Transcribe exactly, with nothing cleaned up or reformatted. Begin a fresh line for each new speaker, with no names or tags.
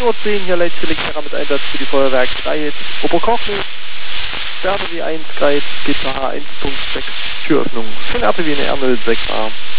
Uhr zehn hier Leitselektor mit Einsatz für die Feuerwerksreihe Oberkochel. Sterne W eins Kreis, G T H eins Punkt sechs, Türöffnung. Schön R T W R null sechs A.